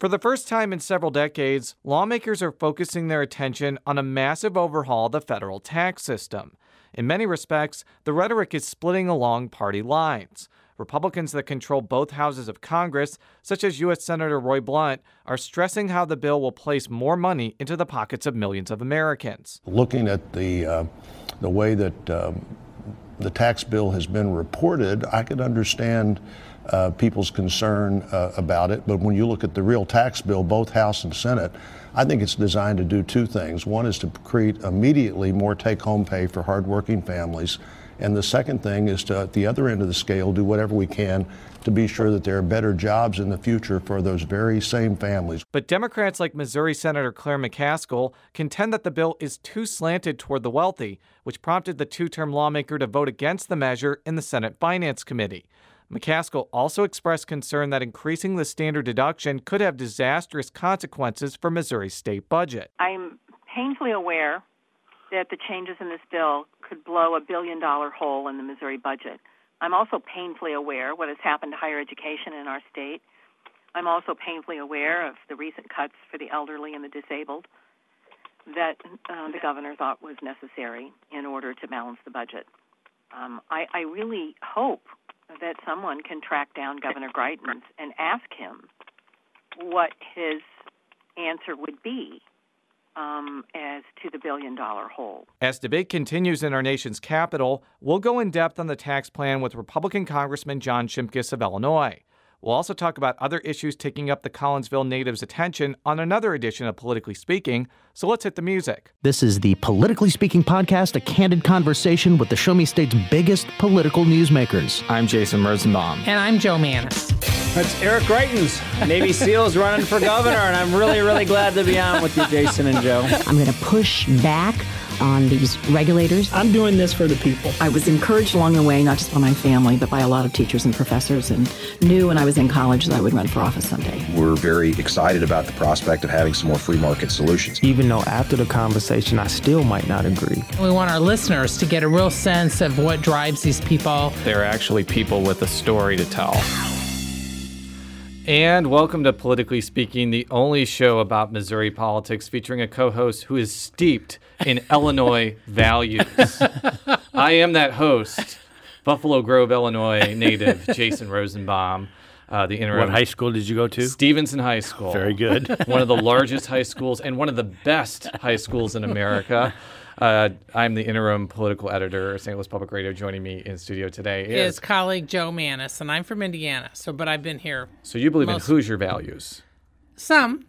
For the first time in several decades, lawmakers are focusing their attention on a massive overhaul of the federal tax system. In many respects, the rhetoric is splitting along party lines. Republicans that control both houses of Congress, such as U.S. Senator Roy Blunt, are stressing how the bill will place more money into the pockets of millions of Americans. Looking at the way that the tax bill has been reported, I could understand people's concern about it. But when you look at the real tax bill, both House and Senate, I think it's designed to do two things. One is to create immediately more take-home pay for hardworking families. And the second thing is to, at the other end of the scale, do whatever we can to be sure that there are better jobs in the future for those very same families. But Democrats like Missouri Senator Claire McCaskill contend that the bill is too slanted toward the wealthy, which prompted the two-term lawmaker to vote against the measure in the Senate Finance Committee. McCaskill also expressed concern that increasing the standard deduction could have disastrous consequences for Missouri's state budget. I'm painfully aware that the changes in this bill could blow $1 billion hole in the Missouri budget. I'm also painfully aware what has happened to higher education in our state. I'm also painfully aware of the recent cuts for the elderly and the disabled that the governor thought was necessary in order to balance the budget. I really hope that someone can track down Governor Greitens and ask him what his answer would be as to the $1 billion hole. As debate continues in our nation's capital, we'll go in depth on the tax plan with Republican Congressman John Shimkus of Illinois. We'll also talk about other issues taking up the Collinsville natives' attention on another edition of Politically Speaking, so let's hit the music. This is the Politically Speaking podcast, a candid conversation with the Show Me State's biggest political newsmakers. I'm Jason Rosenbaum. And I'm Joe Mannies. That's Eric Greitens, Navy SEALs running for governor, and I'm really glad to be on with you, Jason and Joe. I'm going to push back on these regulators. I'm doing this for the people. I was encouraged along the way, not just by my family, but by a lot of teachers and professors, and knew when I was in college that I would run for office someday. We're very excited about the prospect of having some more free market solutions. Even though after the conversation, I still might not agree. We want our listeners to get a real sense of what drives these people. They're actually people with a story to tell. And welcome to Politically Speaking, the only show about Missouri politics featuring a co-host who is steeped in Illinois values. I am that host, Buffalo Grove, Illinois native Jason Rosenbaum, the interim. What high school did you go to? Stevenson High School. Very good. One of the largest high schools and one of the best high schools in America. I'm the interim political editor of St. Louis Public Radio. Joining me in studio today is colleague Joe Mannies, and I'm from Indiana, but I've been here. So you believe in Hoosier values? Some.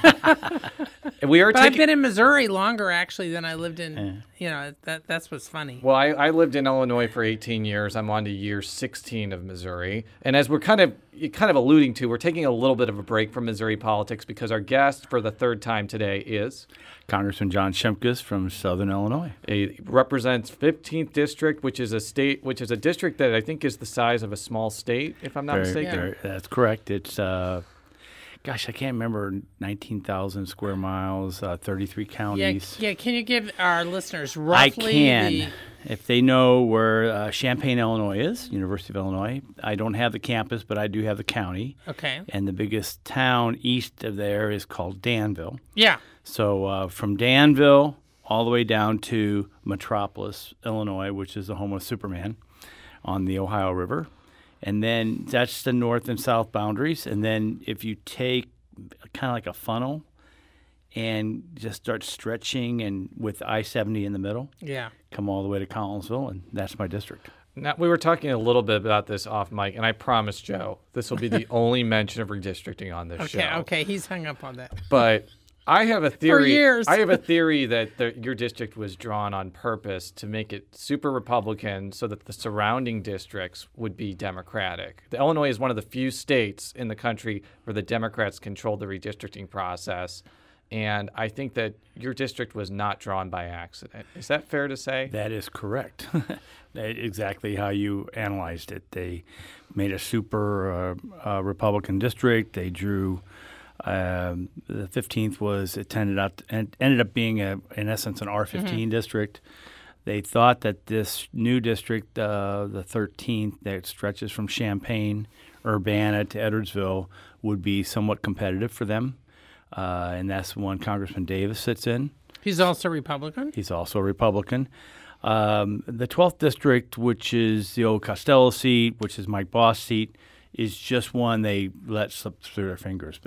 We are. But I've been in Missouri longer actually than I lived in. That's what's funny. Well, I lived in Illinois for 18 years. I'm on to year 16 of Missouri, and as we're kind of alluding to, we're taking a little bit of a break from Missouri politics because our guest for the third time today is Congressman John Shimkus from Southern Illinois. He represents 15th District, which is a district that I think is the size of a small state, if I'm not mistaken. That's correct. It's I can't remember, 19,000 square miles, 33 counties. Yeah. Can you give our listeners roughly? I can. If they know where Champaign, Illinois is, University of Illinois. I don't have the campus, but I do have the county. Okay. And the biggest town east of there is called Danville. Yeah. So from Danville all the way down to Metropolis, Illinois, which is the home of Superman on the Ohio River. And then that's the north and south boundaries. And then if you take kind of like a funnel and just start stretching and with I-70 in the middle, come all the way to Collinsville, and that's my district. Now, we were talking a little bit about this off mic, and I promise, Joe, this will be the only mention of redistricting on this show. Okay, he's hung up on that. But I have a theory. For years. I have a theory that your district was drawn on purpose to make it super Republican so that the surrounding districts would be Democratic. Illinois is one of the few states in the country where the Democrats control the redistricting process. And I think that your district was not drawn by accident. Is that fair to say? That is correct. Exactly how you analyzed it. They made a super Republican district. They drew the 15th ended up being in essence an R15 district. They thought that this new district, the 13th, that stretches from Champaign Urbana to Edwardsville would be somewhat competitive for them, and that's the one Congressman Davis sits in. He's also Republican? He's also a Republican. The 12th District, which is the old Costello seat, which is Mike Boss' seat, is just one they let slip through their fingers.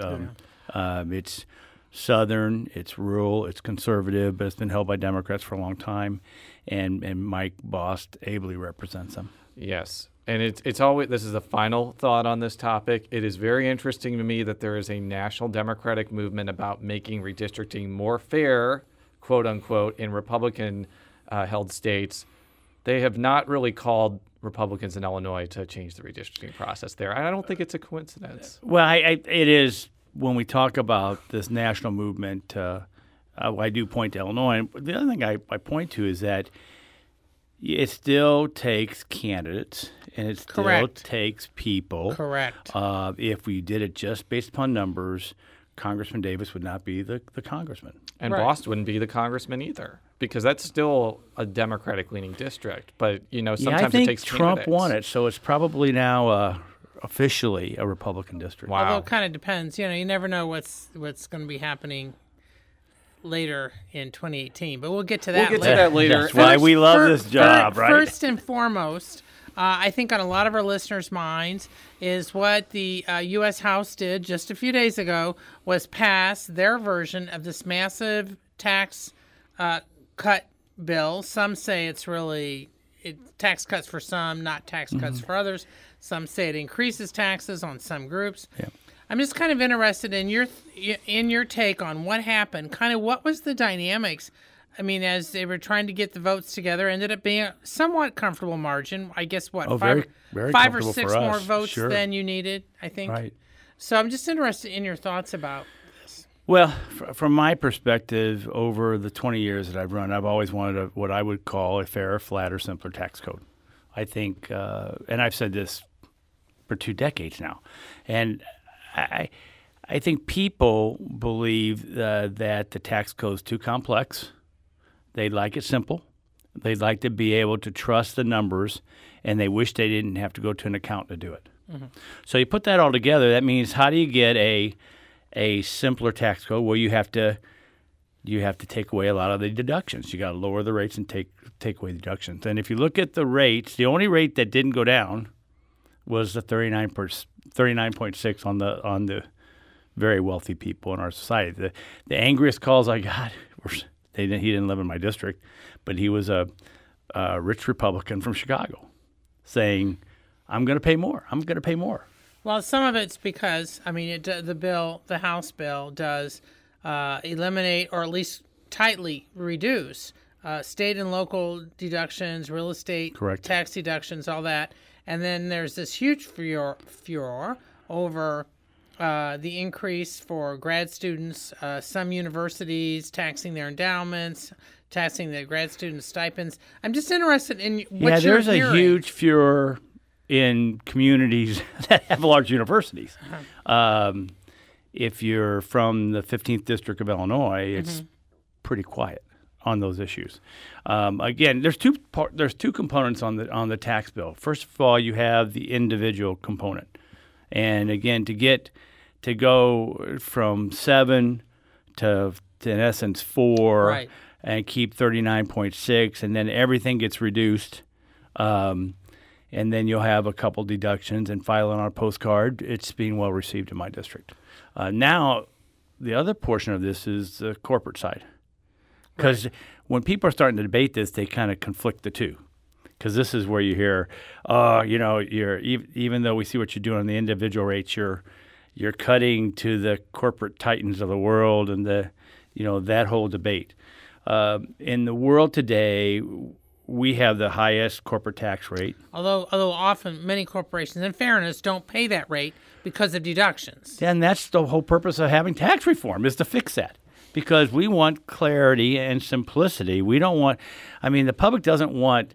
It's Southern, it's rural, it's conservative, but it's been held by Democrats for a long time, and Mike Boss ably represents them. Yes. And it's always, this is the final thought on this topic. It is very interesting to me that there is a national Democratic movement about making redistricting more fair, quote unquote, in Republican held states. They have not really called Republicans in Illinois to change the redistricting process there. I don't think it's a coincidence. Well, it is when we talk about this national movement. I do point to Illinois. And the other thing I point to is that it still takes candidates and it still takes people. Correct. If we did it just based upon numbers, Congressman Davis would not be the congressman. And Bost wouldn't be the congressman either, because that's still a Democratic-leaning district. But, sometimes I think it takes Trump candidates. won it, so it's probably now officially a Republican district. Wow. Although it kind of depends. You never know what's going to be happening later in 2018. But we'll get to that later. We'll get to that later. That's why we love this job, right? First and foremost, I think on a lot of our listeners' minds is what the U.S. House did just a few days ago was pass their version of this massive tax cut bill. Some say it's really tax cuts for some, not tax cuts for others. Some say it increases taxes on some groups. Yeah. I'm just kind of interested in your take on what happened. Kind of what was the dynamics? I mean, as they were trying to get the votes together, ended up being a somewhat comfortable margin. I guess very, very five or comfortable six for more us. votes Sure. than you needed, I think. Right. So I'm just interested in your thoughts about this. Well, from my perspective, over the 20 years that I've run, I've always wanted what I would call a fairer, flatter, simpler tax code. I think, and I've said this for 2 decades now, and I think people believe that the tax code is too complex. They'd like it simple. They'd like to be able to trust the numbers, and they wish they didn't have to go to an accountant to do it. Mm-hmm. So you put that all together, that means how do you get a simpler tax code? Well, you have to take away a lot of the deductions. You got to lower the rates and take away the deductions. And if you look at the rates, the only rate that didn't go down was the 39.6 on the very wealthy people in our society. The angriest calls I got were he didn't live in my district, but he was a rich Republican from Chicago saying, I'm going to pay more. I'm going to pay more. Well, some of it's because, the House bill does eliminate or at least tightly reduce state and local deductions, real estate tax deductions, all that. And then there's this huge furor over the increase for grad students, some universities taxing their endowments, taxing the grad student stipends. I'm just interested in what you're hearing. There's a huge furor in communities that have large universities. Uh-huh. If you're from the 15th District of Illinois, it's pretty quiet on those issues. Again, there's two components on the tax bill. First of all, you have the individual component, and again, to go from 7 to in essence 4, and keep 39.6, and then everything gets reduced, and then you'll have a couple deductions and file it on a postcard. It's being well received in my district. Now, the other portion of this is the corporate side. Because when people are starting to debate this, they kind of conflict the two. Because this is where you hear, you're even though we see what you're doing on the individual rates, you're cutting to the corporate titans of the world and that whole debate. In the world today, we have the highest corporate tax rate. Although often many corporations, in fairness, don't pay that rate because of deductions. And that's the whole purpose of having tax reform, is to fix that. Because we want clarity and simplicity. We don't want, the public doesn't want,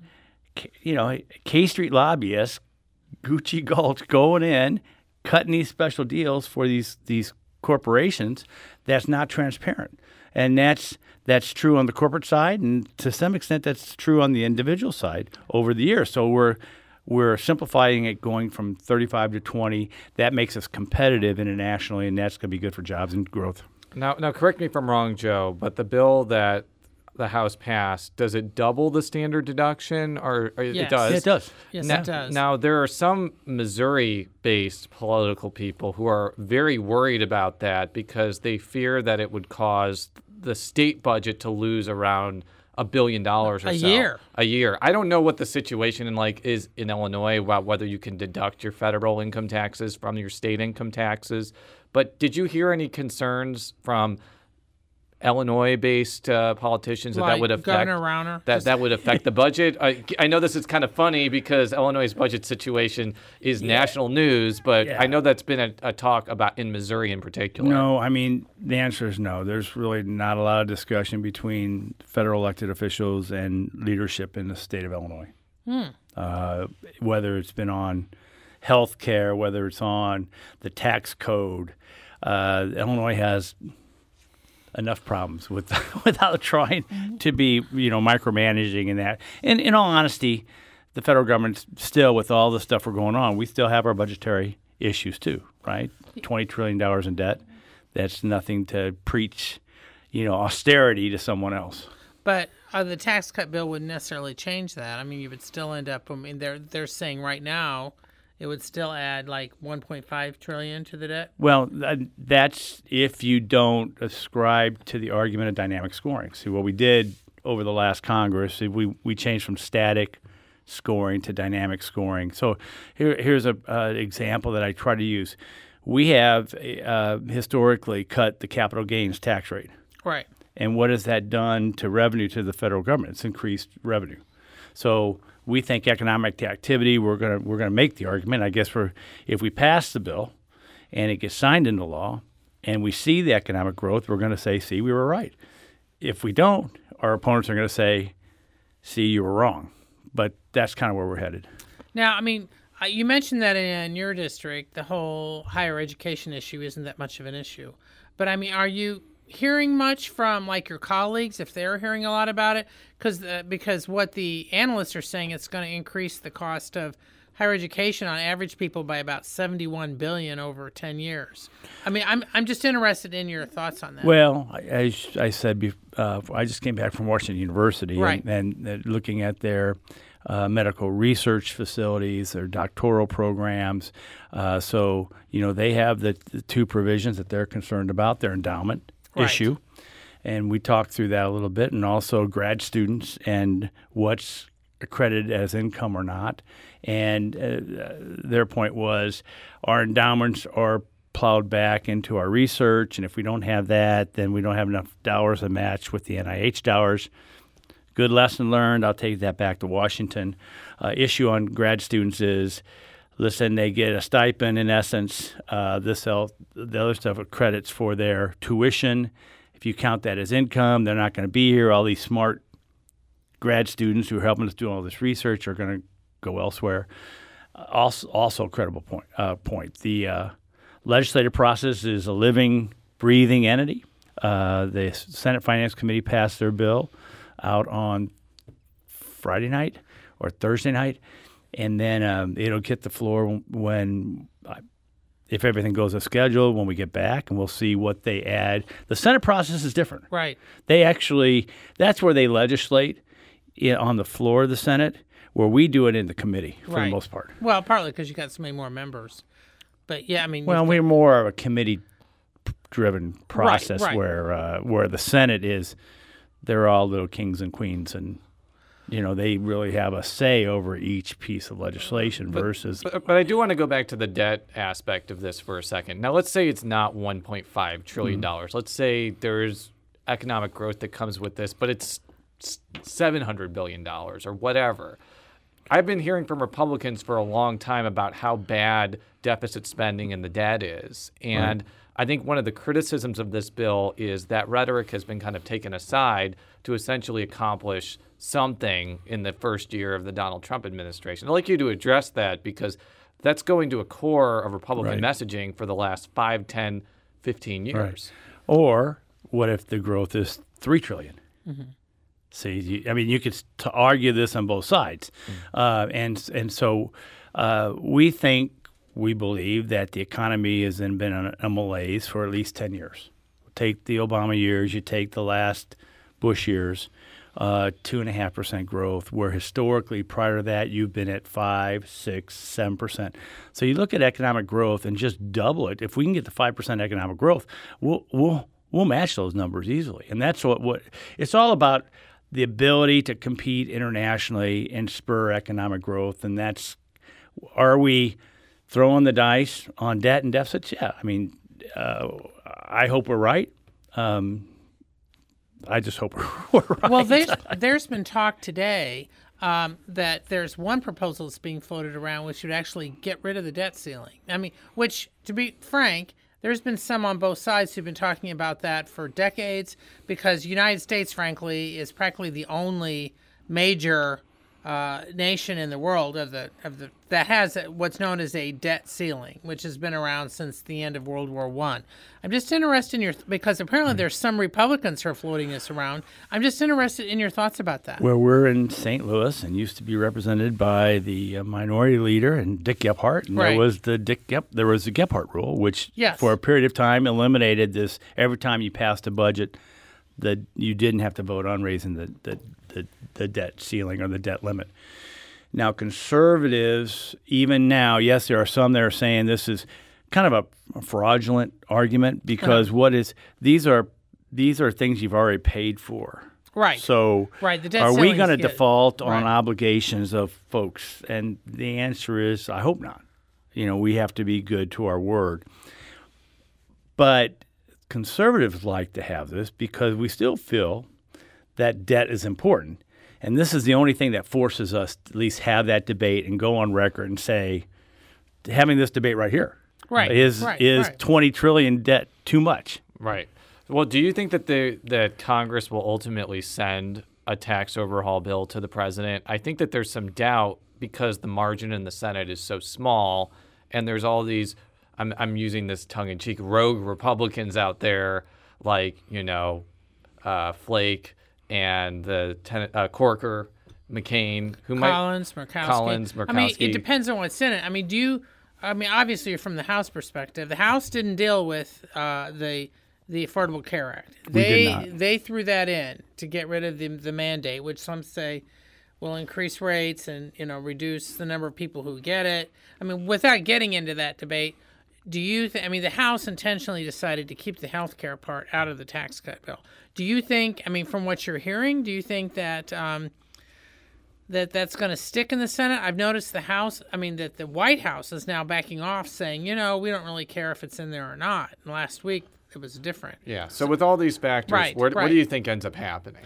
K Street lobbyists, Gucci Gulch going in, cutting these special deals for these corporations. That's not transparent. And that's true on the corporate side, and to some extent that's true on the individual side over the years. So we're simplifying it, going from 35 to 20. That makes us competitive internationally, and that's going to be good for jobs and growth. Now, correct me if I'm wrong, Joe, but the bill that the House passed, does it double the standard deduction? Or yes. It does? It does. Yes, it does. Now, there are some Missouri-based political people who are very worried about that because they fear that it would cause the state budget to lose around $1 billion or so. A year. I don't know what the situation is in Illinois about whether you can deduct your federal income taxes from your state income taxes. But did you hear any concerns from Illinois-based politicians that would affect Governor Rauner? That would affect the budget? I know this is kind of funny because Illinois' budget situation is national news, but I know that's been a talk about in Missouri in particular. No, I mean, the answer is no. There's really not a lot of discussion between federal elected officials and leadership in the state of Illinois. Whether it's been on health care, whether it's on the tax code, Illinois has enough problems without trying to be, micromanaging in that. And in all honesty, the federal government still, with all the stuff we're going on, we still have our budgetary issues too, right? $20 trillion in debt. That's nothing to preach, austerity to someone else. But the tax cut bill wouldn't necessarily change that. I mean, you would still end up. They're saying right now it would still add like $1.5 trillion to the debt. Well, that's if you don't ascribe to the argument of dynamic scoring. See, what we did over the last Congress, we changed from static scoring to dynamic scoring. So here's an example that I try to use. We have historically cut the capital gains tax rate. Right. And what has that done to revenue to the federal government? It's increased revenue. So we think economic activity, we're gonna make the argument. I guess if we pass the bill and it gets signed into law and we see the economic growth, we're going to say, see, we were right. If we don't, our opponents are going to say, see, you were wrong. But that's kind of where we're headed. Now, I mean, you mentioned that in your district, the whole higher education issue isn't that much of an issue. But, I mean, are you hearing much from your colleagues if they're hearing a lot about it? Because what the analysts are saying, it's going to increase the cost of higher education on average people by about $71 billion over 10 years. I mean, I'm just interested in your thoughts on that. Well, as I said, I just came back from Washington University, right. and looking at their medical research facilities, their doctoral programs. So they have the two provisions that they're concerned about: their endowment issue, and we talked through that a little bit, and also grad students and what's accredited as income or not. And their point was our endowments are plowed back into our research, and if we don't have that, then we don't have enough dollars to match with the NIH dollars. Good lesson learned. I'll take that back to Washington. Issue on grad students is, listen, they get a stipend in essence. The other stuff are credits for their tuition. If you count that as income, they're not going to be here. All these smart grad students who are helping us do all this research are going to go elsewhere. Also a credible point. The legislative process is a living, breathing entity. The Senate Finance Committee passed their bill out on Friday night or Thursday night, and then it'll get the floor if everything goes as scheduled, when we get back, and we'll see what they add. The Senate process is different. Right. That's where they legislate on the floor of the Senate, where we do it in the committee for the most part. Well, partly because you got so many more members. But yeah, I mean, we're more of a committee-driven process where the Senate they're all little kings and queens, and they really have a say over each piece of legislation versus. But I do want to go back to the debt aspect of this for a second. Now, let's say it's not $1.5 trillion. Let's say there's economic growth that comes with this, but it's $700 billion or whatever. I've been hearing from Republicans for a long time about how bad deficit spending and the debt is. And I think one of the criticisms of this bill is that rhetoric has been kind of taken aside to essentially accomplish something in the first year of the Donald Trump administration. I'd like you to address that, because that's going to a core of Republican messaging for the last 5, 10, 15 years. Right. Or what if the growth is $3 trillion? Mm-hmm. See, you could argue this on both sides, and so we believe that the economy has been in a malaise for at least 10 years. Take the Obama years, you take the last Bush years, 2.5% growth, where historically prior to that you've been at 5, 6, 7%. So you look at economic growth and just double it. If we can get to 5% economic growth, we'll match those numbers easily. And that's what it's all about, the ability to compete internationally and spur economic growth. And are we throwing the dice on debt and deficits? Yeah. I hope we're right. I just hope we're right. Well, there's been talk today that there's one proposal that's being floated around which would actually get rid of the debt ceiling. Which, to be frank, there's been some on both sides who've been talking about that for decades, because the United States, frankly, is practically the only major nation in the world that has what's known as a debt ceiling, which has been around since the end of World War I. I'm just interested because apparently there's some Republicans who are floating this around. I'm just interested in your thoughts about that. Well, we're in St. Louis and used to be represented by the minority leader and Dick Gephardt, and right. there was the Gephardt rule, which for a period of time eliminated this. Every time you passed a budget, that you didn't have to vote on raising the debt ceiling or the debt limit. Now, conservatives, even now, yes, there are some that are saying this is kind of a fraudulent argument, because these are things you've already paid for. Right. So the debt are we going to ceiling's default on obligations of folks? And the answer is, I hope not. We have to be good to our word. But conservatives like to have this because we still feel that debt is important. And this is the only thing that forces us to at least have that debate and go on record and say, having this debate right here is 20 trillion debt too much? Right. Well, do you think that Congress will ultimately send a tax overhaul bill to the president? I think that there's some doubt because the margin in the Senate is so small, and there's all these, I'm using this tongue-in-cheek, rogue Republicans out there like, Flake and the Corker, McCain, Murkowski. It depends on what's in it. Obviously you're from the House perspective. The House didn't deal with the Affordable Care Act. They threw that in to get rid of the mandate, which some say will increase rates and reduce the number of people who get it. Without getting into that debate, do you the House intentionally decided to keep the health care part out of the tax cut bill. Do you think, from what you're hearing, do you think that that's going to stick in the Senate? I've noticed the House, that the White House is now backing off, saying, we don't really care if it's in there or not. And last week it was different. Yeah. So with all these factors, what do you think ends up happening?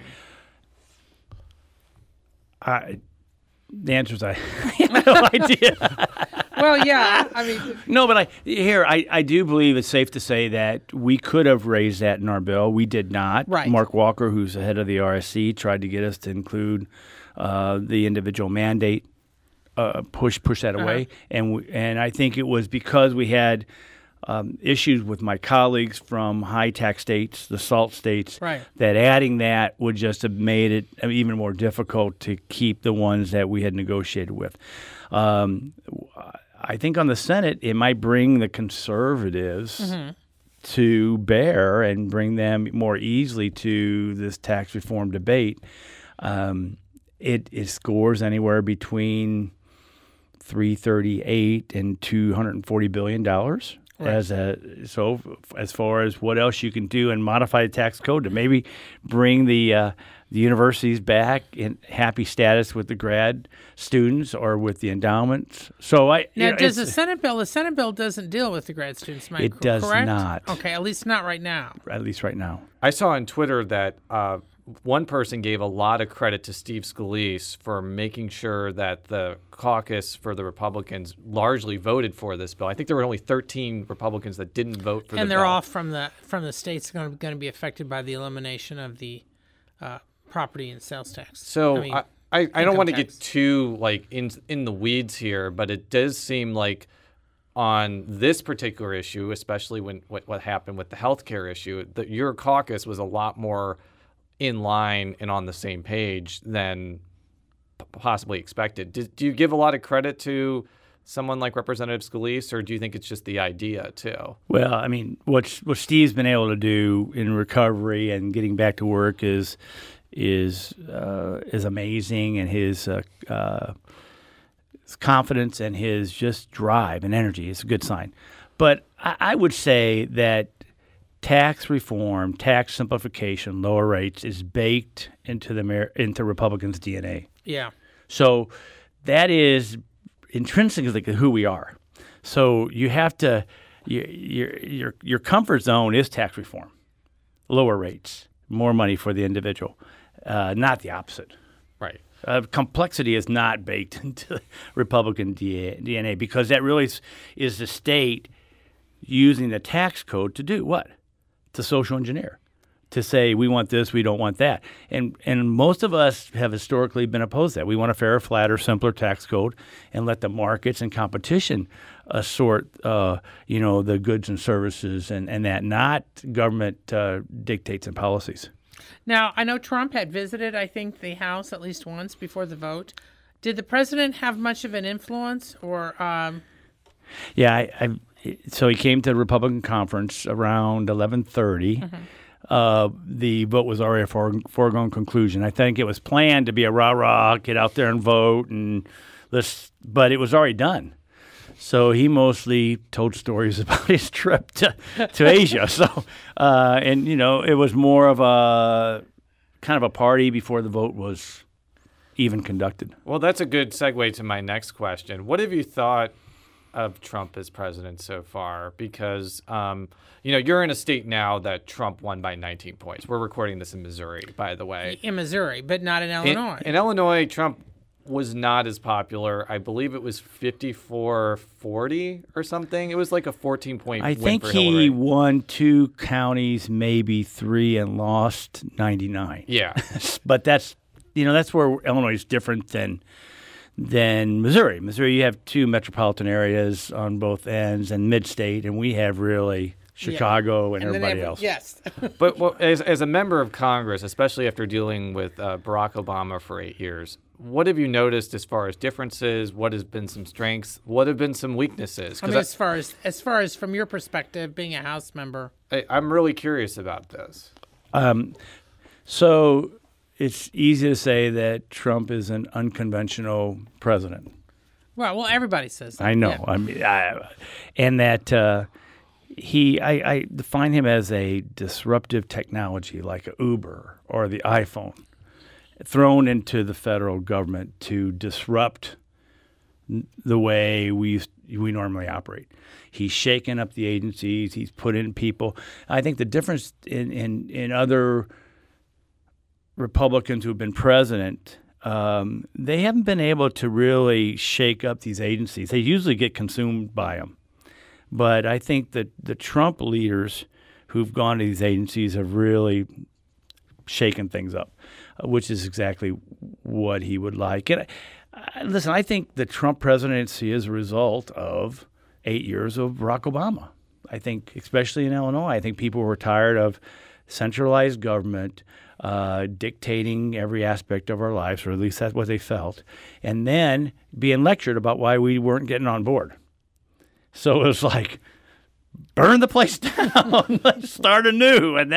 The answer is I have no idea. Well, yeah. No, but I do believe it's safe to say that we could have raised that in our bill. We did not. Right. Mark Walker, who's the head of the RSC, tried to get us to include the individual mandate, push that away, and I think it was because we had issues with my colleagues from high tax states, the SALT states, that adding that would just have made it even more difficult to keep the ones that we had negotiated with. I think on the Senate, it might bring the conservatives to bear and bring them more easily to this tax reform debate. It scores anywhere between $338 and $240 billion. As far as what else you can do and modify the tax code to maybe bring the universities back in happy status with the grad students or with the endowments. Does the Senate bill doesn't deal with the grad students, Mike? It does not. Okay, at least not right now. At least right now. I saw on Twitter that one person gave a lot of credit to Steve Scalise for making sure that the caucus for the Republicans largely voted for this bill. I think there were only 13 Republicans that didn't vote for the bill. And they're all from the states going to be affected by the elimination of the property and sales tax. So I don't want to get too in the weeds here, but it does seem like on this particular issue, especially when what happened with the healthcare issue, that your caucus was a lot more in line and on the same page than possibly expected. Do you give a lot of credit to someone like Representative Scalise, or do you think it's just the idea too? Well, I mean, what Steve's been able to do in recovery and getting back to work is amazing, and his confidence and his just drive and energy is a good sign. But I would say that tax reform, tax simplification, lower rates is baked into Republicans' DNA. Yeah. So that is intrinsically who we are. So you have to your comfort zone is tax reform, lower rates, more money for the individual, not the opposite. Right. Complexity is not baked into Republican DNA because that really is the state using the tax code to do what? To social engineer, to say we want this, we don't want that. And most of us have historically been opposed to that. We want a fairer, flatter, simpler tax code and let the markets and competition sort the goods and services and that, not government dictates and policies. Now, I know Trump had visited, I think, the House at least once before the vote. Did the president have much of an influence, or? Yeah, so he came to the Republican conference around 11:30. Mm-hmm. The vote was already a foregone conclusion. I think it was planned to be a rah-rah, get out there and vote, but it was already done. So he mostly told stories about his trip to Asia. So, it was more of a kind of a party before the vote was even conducted. Well, that's a good segue to my next question. What have you thought of Trump as president so far? Because, you're in a state now that Trump won by 19 points. We're recording this in Missouri, by the way. In Missouri, but not in Illinois. In Illinois, Trump was not as popular. I believe it was 54-40 or something. It was like a 14-point win for Hillary. I think he won 2 counties, maybe 3, and lost 99. Yeah. But that's where Illinois is different than Missouri. Missouri, you have 2 metropolitan areas on both ends and mid-state, and we have really Chicago and everybody else. Yes. But as a member of Congress, especially after dealing with Barack Obama for 8 years, what have you noticed as far as differences? What has been some strengths? What have been some weaknesses? I mean, as far as from your perspective, being a House member, I'm really curious about this. So it's easy to say that Trump is an unconventional president. Well, everybody says that. I know. Yeah. I mean, and that I define him as a disruptive technology, like an Uber or the iPhone, thrown into the federal government to disrupt the way we normally operate. He's shaken up the agencies. He's put in people. I think the difference in other Republicans who have been president, they haven't been able to really shake up these agencies. They usually get consumed by them. But I think that the Trump leaders who've gone to these agencies have really shaken things up, which is exactly what he would like. And listen, I think the Trump presidency is a result of 8 years of Barack Obama. I think, especially in Illinois, I think people were tired of centralized government dictating every aspect of our lives, or at least that's what they felt, and then being lectured about why we weren't getting on board. So it was like, burn the place down, let's start anew, in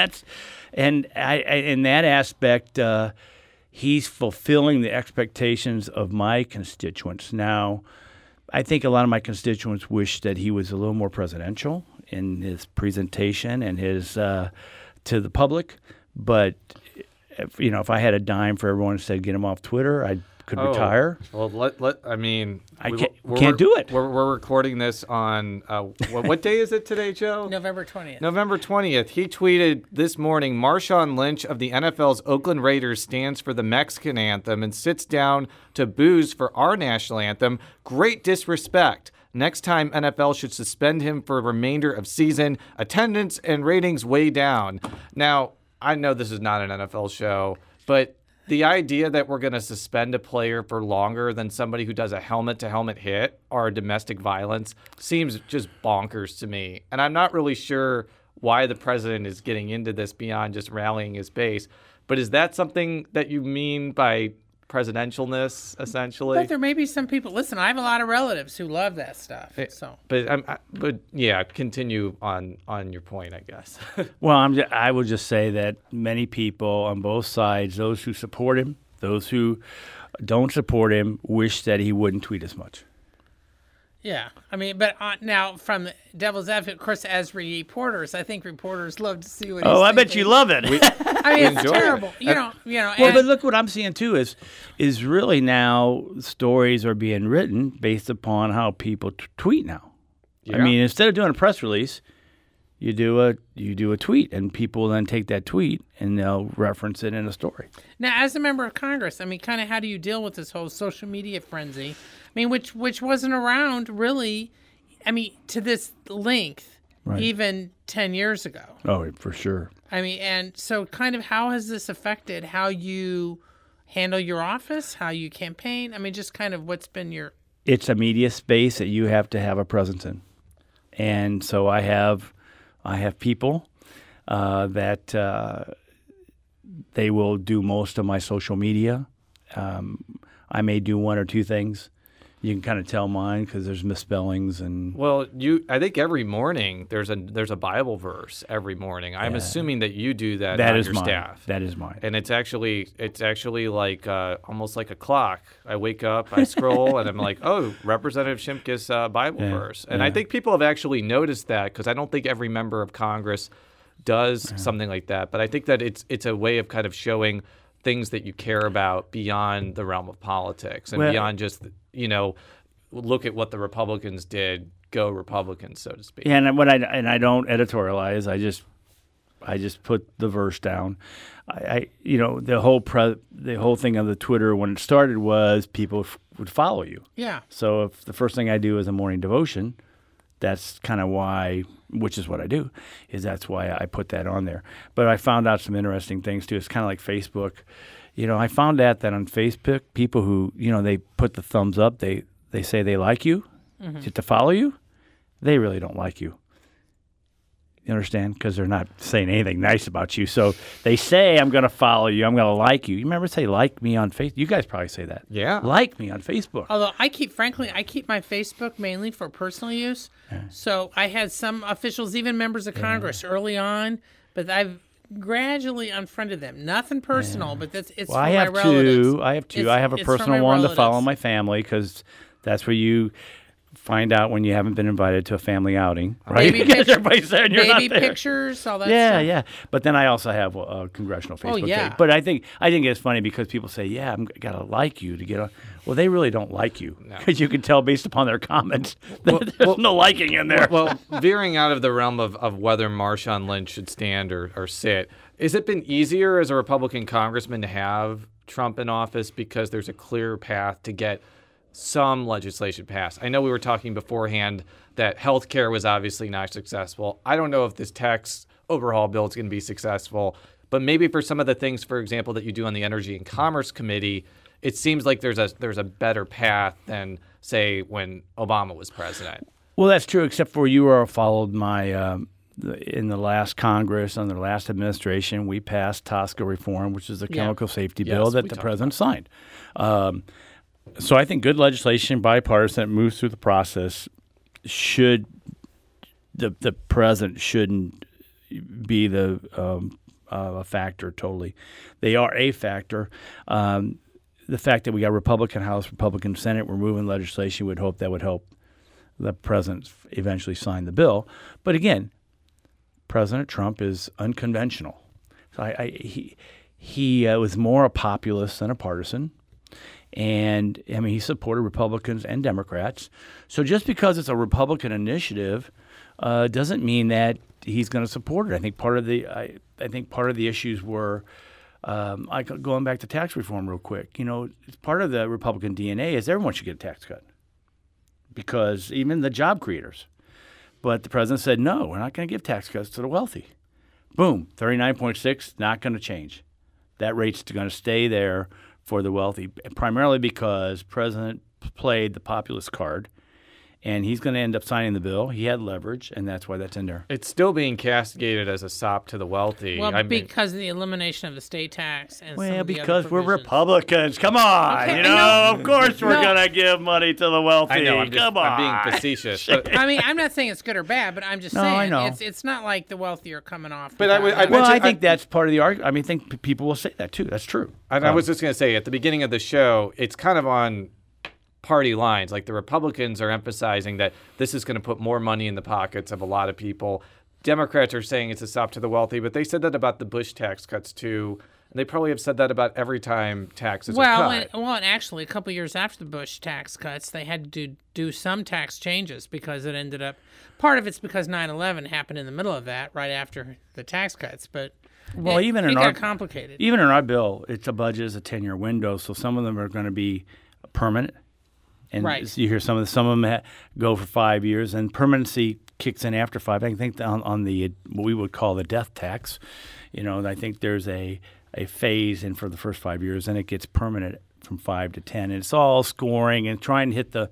that aspect, he's fulfilling the expectations of my constituents. Now, I think a lot of my constituents wish that he was a little more presidential in his presentation and his to the public. But if I had a dime for everyone who said get him off Twitter, I could retire. Well, I can't do it. We're recording this on what day is it today, Joe? November 20th. November 20th. He tweeted this morning, Marshawn Lynch of the NFL's Oakland Raiders stands for the Mexican anthem and sits down to booze for our national anthem. Great disrespect. Next time, NFL should suspend him for the remainder of season. Attendance and ratings way down. Now, I know this is not an NFL show, but the idea that we're going to suspend a player for longer than somebody who does a helmet-to-helmet hit or domestic violence seems just bonkers to me. And I'm not really sure why the president is getting into this beyond just rallying his base. But is that something that you mean by presidentialness, essentially? But there may be some people. Listen, I have a lot of relatives who love that stuff. So, but yeah, continue on your point, I guess. Well, I would just say that many people on both sides, those who support him, those who don't support him, wish that he wouldn't tweet as much. Yeah, I mean, but now from the devil's advocate, of course, as reporters, I think reporters love to see what. I bet you love it. I mean, it's terrible. You know. Well, but look what I'm seeing too is really now stories are being written based upon how people tweet now. Yeah. I mean, instead of doing a press release, you do a tweet, and people then take that tweet and they'll reference it in a story. Now, as a member of Congress, I mean, kind of how do you deal with this whole social media frenzy? I mean, which wasn't around really, I mean, to this length, even 10 years ago. Oh, for sure. I mean, and so kind of how has this affected how you handle your office, how you campaign? I mean, just kind of what's been your... It's a media space that you have to have a presence in. And so I have people that they will do most of my social media. I may do one or two things. You can kind of tell mine because there's misspellings and. Well, I think every morning there's a Bible verse every morning. I'm assuming that you do that. That on is your mine. Staff. That is mine. And it's actually like almost like a clock. I wake up, I scroll, and I'm like, oh, Representative Shimkus Bible verse. And I think people have actually noticed that because I don't think every member of Congress does something like that. But I think that it's a way of kind of showing things that you care about beyond the realm of politics and beyond just, look at what the Republicans did, go Republicans, so to speak. Yeah, and I don't editorialize. I just put the verse down. The whole thing of the Twitter when it started was people would follow you. Yeah. So if the first thing I do is a morning devotion, that's kind of why, which is what I do, is that's why I put that on there. But I found out some interesting things too. It's kind of like Facebook. I found out that on Facebook, people who, they put the thumbs up, they say they like you, to follow you, they really don't like you. You understand? Because they're not saying anything nice about you. So they say, I'm going to follow you. I'm going to like you. You remember say like me on Facebook? You guys probably say that. Yeah. Like me on Facebook. Although I keep my Facebook mainly for personal use. Yeah. So I had some officials, even members of Congress early on, but I've gradually unfriended them. Nothing personal, but it's for my relatives. I have two. I have a personal one to follow my family because that's where you find out when you haven't been invited to a family outing, right? Because everybody's there and you're not there. Baby pictures, all that stuff. Yeah. But then I also have a congressional Facebook page. But I think it's funny because people say, "Yeah, I'm gotta like you to get on." Well, they really don't like you because you can tell based upon their comments that there's no liking in there. Well, veering out of the realm of whether Marshawn Lynch should stand or sit, has it been easier as a Republican congressman to have Trump in office because there's a clear path to get some legislation passed? I know we were talking beforehand that health care was obviously not successful. I don't know if this tax overhaul bill is going to be successful, but maybe for some of the things, for example, that you do on the Energy and Commerce Committee, it seems like there's a better path than, say, when Obama was president. Well, that's true, except for you all followed my in the last Congress, under the last administration, we passed TSCA reform, which is a chemical safety bill that the president signed. So I think good legislation, bipartisan, that moves through the process, the president shouldn't be a factor totally. They are a factor. The fact that we got Republican House, Republican Senate, we're moving legislation, we'd hope that would help the president eventually sign the bill. But again, President Trump is unconventional. So he was more a populist than a partisan. And, I mean, he supported Republicans and Democrats. So just because it's a Republican initiative doesn't mean that he's going to support it. I think part of the issues were going back to tax reform real quick. Part of the Republican DNA is everyone should get a tax cut because even the job creators. But the president said, no, we're not going to give tax cuts to the wealthy. Boom, 39.6, not going to change. That rate's going to stay there for the wealthy, primarily because President played the populist card and he's going to end up signing the bill. He had leverage, and that's why that's in there. It's still being castigated as a sop to the wealthy. Well, because of the elimination of the state tax. And some of the because other we're provisions. Republicans. Come on. Okay, of course we're going to give money to the wealthy. I know, Come on. I'm being facetious. But, I mean, I'm not saying it's good or bad, but I'm just saying I know. It's not like the wealthy are coming off. But I think that's part of the argument. I mean, I think people will say that, too. That's true. And I was just going to say, at the beginning of the show, it's kind of on party lines. Like the Republicans are emphasizing that this is going to put more money in the pockets of a lot of people. Democrats are saying it's a stop to the wealthy, but they said that about the Bush tax cuts too. And they probably have said that about every time taxes are cut. And actually, a couple years after the Bush tax cuts, they had to do some tax changes because it ended up, part of it's because 9/11 happened in the middle of that, right after the tax cuts. But it got complicated. Even in our bill, it's a budget is a 10-year window, so some of them are going to be permanent. And you hear some of them go for 5 years, and permanency kicks in after 5. I think on the what we would call the death tax, I think there's a phase in for the first 5 years, and it gets permanent from 5 to 10. And it's all scoring and trying to hit the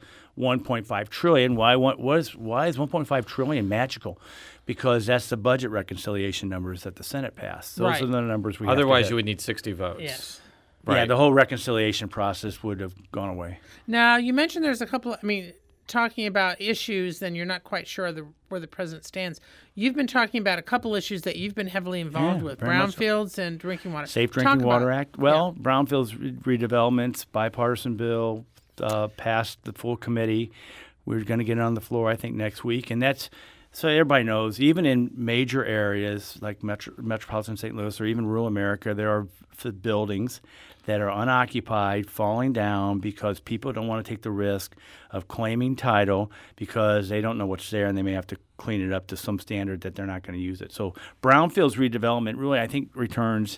1.5 trillion. Why is 1.5 trillion magical? Because that's the budget reconciliation numbers that the Senate passed. Those are the numbers we Otherwise, have to hit. you would need 60 votes. Yes. Right. Yeah, the whole reconciliation process would have gone away. Now, you mentioned there's a couple, talking about issues, then you're not quite sure where the president stands. You've been talking about a couple issues that you've been heavily involved with, brownfields and drinking water. Safe Drinking Water Act. Well, brownfields redevelopments, bipartisan bill, passed the full committee. We're going to get it on the floor, I think, next week. And that's so everybody knows, even in major areas like metropolitan St. Louis or even rural America, there are buildings that are unoccupied, falling down because people don't want to take the risk of claiming title because they don't know what's there and they may have to clean it up to some standard that they're not going to use it. So brownfields redevelopment really, I think, returns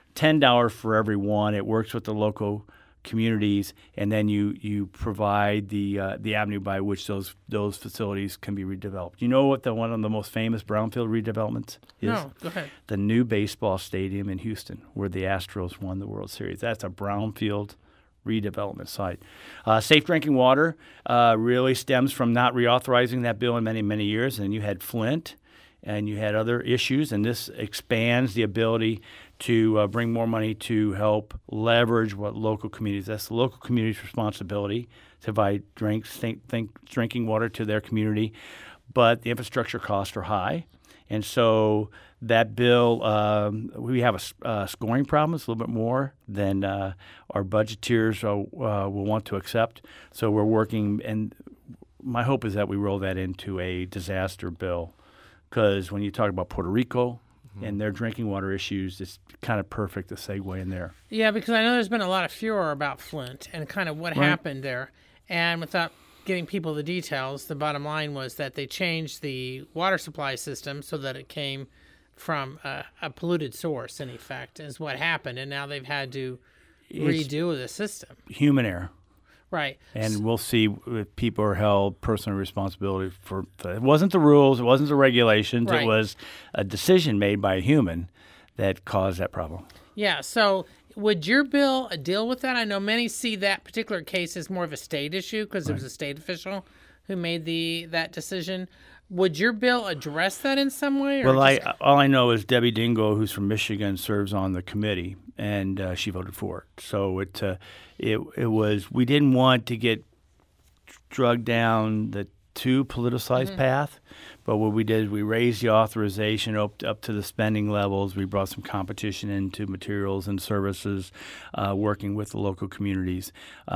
$10 for every one. It works with the local communities, and then you provide the avenue by which those facilities can be redeveloped. You know what one of the most famous brownfield redevelopments is? No, go ahead. The new baseball stadium in Houston, where the Astros won the World Series. That's a brownfield redevelopment site. Safe drinking water really stems from not reauthorizing that bill in many, many years, and you had Flint, and you had other issues, and this expands the ability to bring more money to help leverage what local communities. That's the local community's responsibility to provide drinking water to their community, but the infrastructure costs are high, and so that bill, we have a scoring problem. It's a little bit more than our budgeteers will want to accept. So we're working, and my hope is that we roll that into a disaster bill, because when you talk about Puerto Rico and their drinking water issues, it's kind of perfect to segue in there. Yeah, because I know there's been a lot of furor about Flint and kind of what happened there. And without giving people the details, the bottom line was that they changed the water supply system so that it came from a polluted source, in effect, is what happened. And now they've had to redo the system. Human error. Right. And we'll see if people are held personal responsibility for it. Wasn't the rules, it wasn't the regulations, It was a decision made by a human that caused that problem. Yeah, so would your bill deal with that? I know many see that particular case as more of a state issue because it was a state official who made that decision. Would your bill address that in some way? Or all I know is Debbie Dingell, who's from Michigan, serves on the committee, and she voted for it. So it was, we didn't want to get drugged down the too politicized path, but what we did is we raised the authorization up to the spending levels. We brought some competition into materials and services, working with the local communities,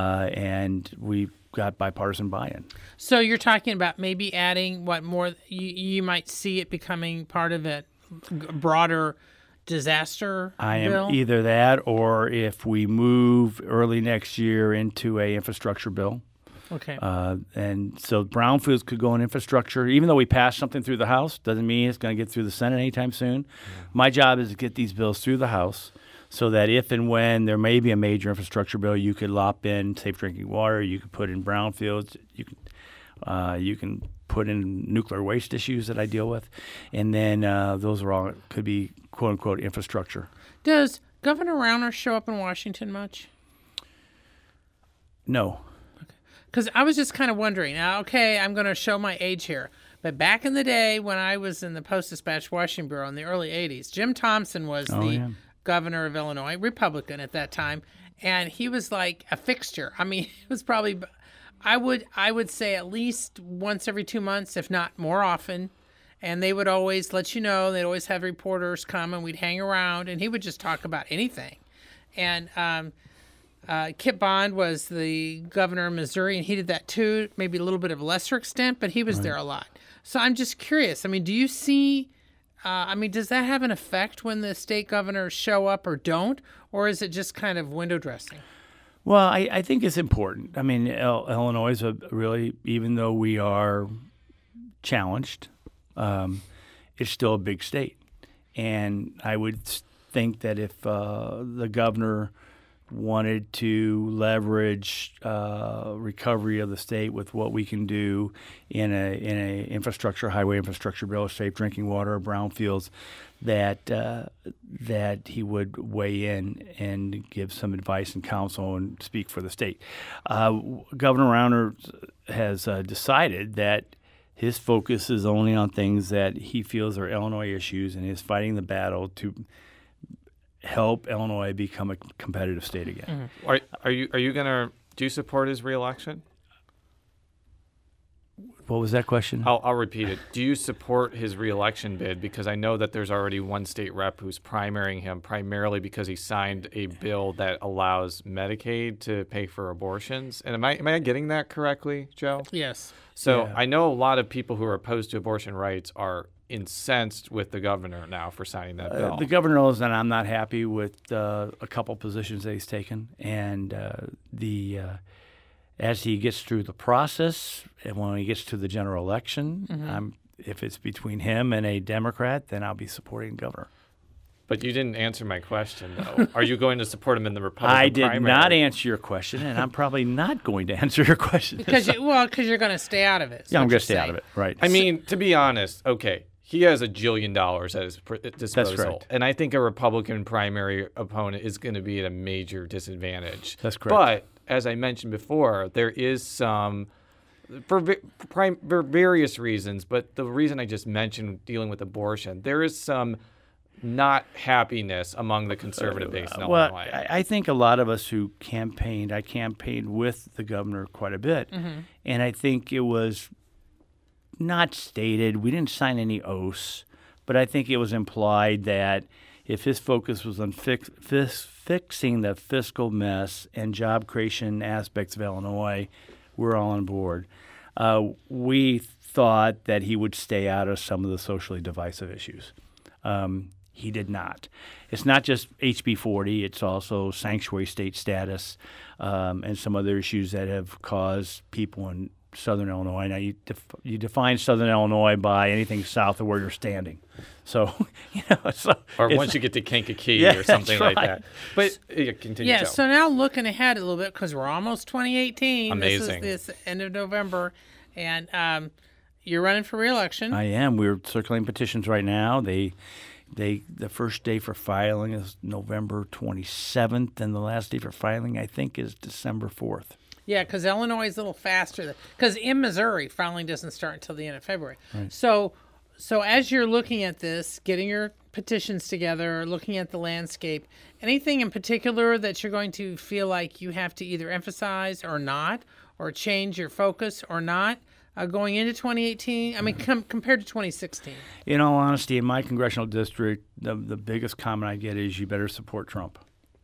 and we got bipartisan buy-in. So you're talking about maybe adding what more you might see it becoming part of a broader disaster I am bill? Either that, or if we move early next year into a infrastructure bill. Okay. And so brownfields could go in infrastructure. Even though we passed something through the House, doesn't mean it's going to get through the Senate anytime soon. Yeah. My job is to get these bills through the House so that if and when there may be a major infrastructure bill, you could lop in safe drinking water, you could put in brownfields, you can put in nuclear waste issues that I deal with, and then those are all could be quote-unquote infrastructure. Does Governor Rauner show up in Washington much? No. because I was just kind of wondering. Now, okay, I'm going to show my age here. But back in the day when I was in the Post-Dispatch Washington Bureau in the early 80s, Jim Thompson was governor of Illinois, Republican at that time, and he was like a fixture. I mean, it was probably, I would say at least once every 2 months, if not more often, and they would always let you know. They'd always have reporters come, and we'd hang around, and he would just talk about anything. And Kip Bond was the governor of Missouri, and he did that too, maybe a little bit of a lesser extent, but he was there a lot. So I'm just curious. I mean, do you see, does that have an effect when the state governors show up or don't, or is it just kind of window dressing? Well, I think it's important. I mean, Illinois is really, even though we are challenged, it's still a big state. And I would think that if the governor wanted to leverage recovery of the state with what we can do in a infrastructure, highway infrastructure bill, safe drinking water, brownfields, that he would weigh in and give some advice and counsel and speak for the state. Governor Rauner has decided that his focus is only on things that he feels are Illinois issues, and is fighting the battle to help Illinois become a competitive state again. Mm-hmm. Do you support his reelection? What was that question? I'll repeat it. Do you support his reelection bid? Because I know that there's already one state rep who's primarying him primarily because he signed a bill that allows Medicaid to pay for abortions. And am I getting that correctly, Joe? Yes. So I know a lot of people who are opposed to abortion rights are incensed with the governor now for signing that bill. The governor knows that I'm not happy with a couple positions that he's taken, and as he gets through the process, and when he gets to the general election, if it's between him and a Democrat, then I'll be supporting the governor. But you didn't answer my question, though. Are you going to support him in the Republican primary? I did not answer your question, and I'm probably not going to answer your question. Because you're going to stay out of it. Yeah, I'm going to stay out of it, right. I mean, to be honest, okay, he has $1 billion at his disposal. That's correct. And I think a Republican primary opponent is going to be at a major disadvantage. That's correct. But as I mentioned before, there is some, for various reasons, but the reason I just mentioned dealing with abortion, there is some not happiness among the conservative base in Illinois. Well, I think a lot of us who campaigned, I campaigned with the governor quite a bit, and I think it was not stated, we didn't sign any oaths, but I think it was implied that if his focus was on fixing the fiscal mess and job creation aspects of Illinois, we're all on board. We thought that he would stay out of some of the socially divisive issues. He did not. It's not just HB 40, it's also sanctuary state status and some other issues that have caused people in Southern Illinois. Now, you define Southern Illinois by anything south of where you're standing. So, or once you get to Kankakee or something like that. But continue. Yeah, so now looking ahead a little bit, because we're almost 2018. Amazing. This is end of November, and you're running for re-election. I am. We're circulating petitions right now. The first day for filing is November 27th, and the last day for filing, I think, is December 4th. Yeah, because Illinois is a little faster. Because in Missouri, filing doesn't start until the end of February. Right. So as you're looking at this, getting your petitions together, looking at the landscape, anything in particular that you're going to feel like you have to either emphasize or not, or change your focus or not, going into 2018? I mean, compared to 2016. In all honesty, in my congressional district, the biggest comment I get is you better support Trump.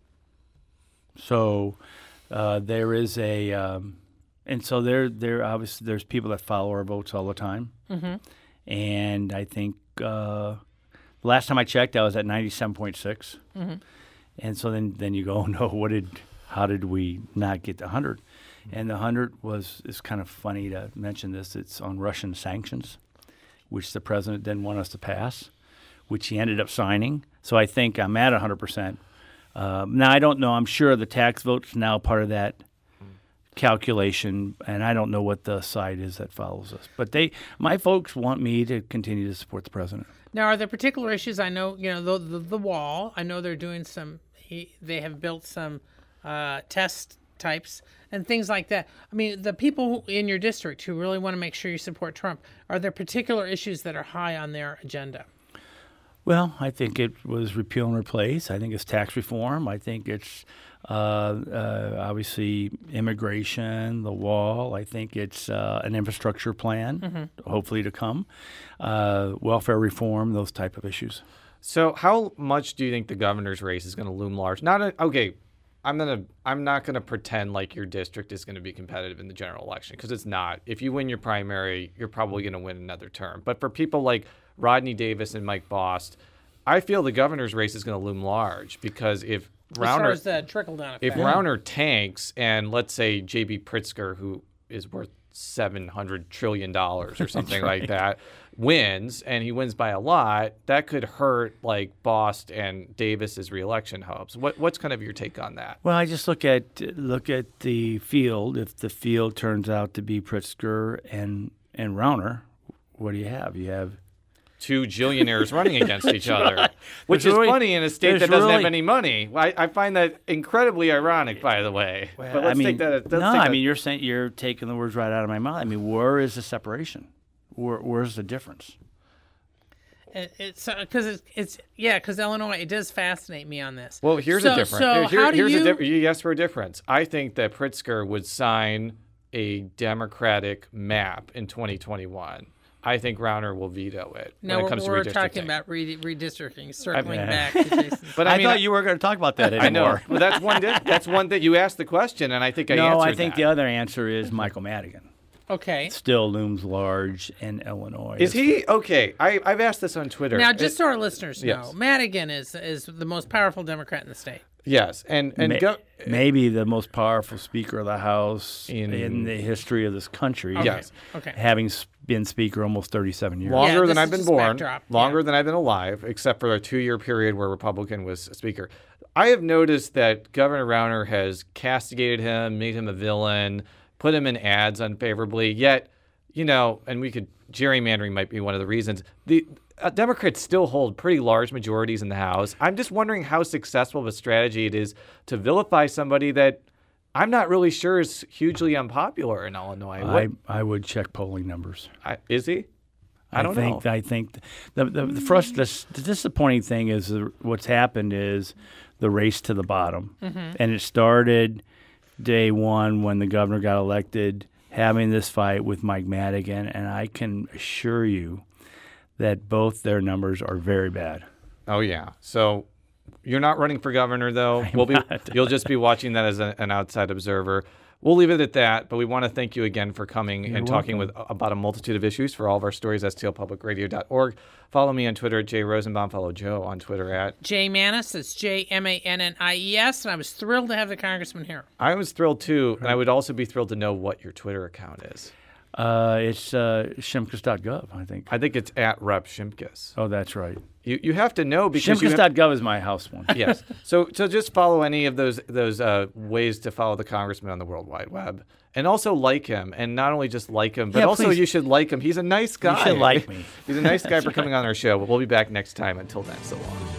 So there is and so there obviously there's people that follow our votes all the time. Mm-hmm. And I think last time I checked, I was at 97.6. Mm-hmm. And so then you go, no, how did we not get to 100? And the 100 is kind of funny to mention this. It's on Russian sanctions, which the president didn't want us to pass, which he ended up signing. So I think I'm at 100%. Now, I don't know. I'm sure the tax vote's now part of that calculation, and I don't know what the side is that follows us. But my folks want me to continue to support the president. Now, are there particular issues? I know, the wall. I know they're doing some. They have built some test types and things like that. I mean, the people in your district who really want to make sure you support Trump, are there particular issues that are high on their agenda? Well, I think it was repeal and replace. I think it's tax reform. I think it's obviously immigration, the wall. I think it's an infrastructure plan, hopefully to come, welfare reform, those type of issues. So how much do you think the governor's race is going to loom large? I'm not gonna pretend like your district is gonna be competitive in the general election, because it's not. If you win your primary, you're probably gonna win another term. But for people like Rodney Davis and Mike Bost, I feel the governor's race is gonna loom large, because if Rauner, as far as the trickle-down effect. if Rauner tanks and let's say J.B. Pritzker, who is worth $700 trillion or something like that, wins, and he wins by a lot, that could hurt like Bost and Davis's reelection hopes. What's kind of your take on that? Well, I just look at the field. If the field turns out to be Pritzker and Rauner, what do you have? You have two jillionaires running against each other, right. which is funny in a state that doesn't have really any money. I find that incredibly ironic, by the way. Well, but let's take that. You're saying, you're taking the words right out of my mouth. I mean, where is the separation? Where's the difference? It's because Illinois, it does fascinate me on this. Well, here's a difference. So how do you asked for a difference. I think that Pritzker would sign a Democratic map in 2021. I think Rauner will veto it when it comes to redistricting. We're talking about redistricting, circling back to Jason. But I thought you were going to talk about that anymore. I know. Well, that's one that you asked the question, and I think I answered No, I think the other answer is Michael Madigan. Okay. Still looms large in Illinois. Is he? Okay. I've asked this on Twitter. Now, just so our listeners know, yes. Madigan is the most powerful Democrat in the state. Yes. And maybe the most powerful Speaker of the House in the history of this country. Okay. Yes. Okay. Having been Speaker almost 37 years. Longer than I've been born. Longer than I've been alive, except for a 2-year period where Republican was Speaker. I have noticed that Governor Rauner has castigated him, made him a villain, put him in ads unfavorably. Yet, and gerrymandering might be one of the reasons. The Democrats still hold pretty large majorities in the House. I'm just wondering how successful of a strategy it is to vilify somebody that I'm not really sure is hugely unpopular in Illinois. I would check polling numbers. Is he? I don't know. I think the disappointing thing is what's happened is the race to the bottom. Mm-hmm. And it started day one when the governor got elected, having this fight with Mike Madigan, and I can assure you that both their numbers are very bad. Oh, yeah. So you're not running for governor, though. You'll just be watching that as an outside observer. We'll leave it at that, but we want to thank you again for coming and talking about a multitude of issues. For all of our stories, stlpublicradio.org. Follow me on Twitter at Jay Rosenbaum. Follow Joe on Twitter at Jay Mannies. That's JMANNIES, and I was thrilled to have the congressman here. I was thrilled, too, and I would also be thrilled to know what your Twitter account is. It's Shimkus.gov, I think. I think it's at Rep. Shimkus. Oh, that's right. You have to know because Shimkus.gov is my house one. Yes. So just follow any of those ways to follow the congressman on the World Wide Web. And also like him. And not only just like him, but also please. You should like him. He's a nice guy. You should like me. He's a nice guy for coming on our show. But we'll be back next time. Until then, so long.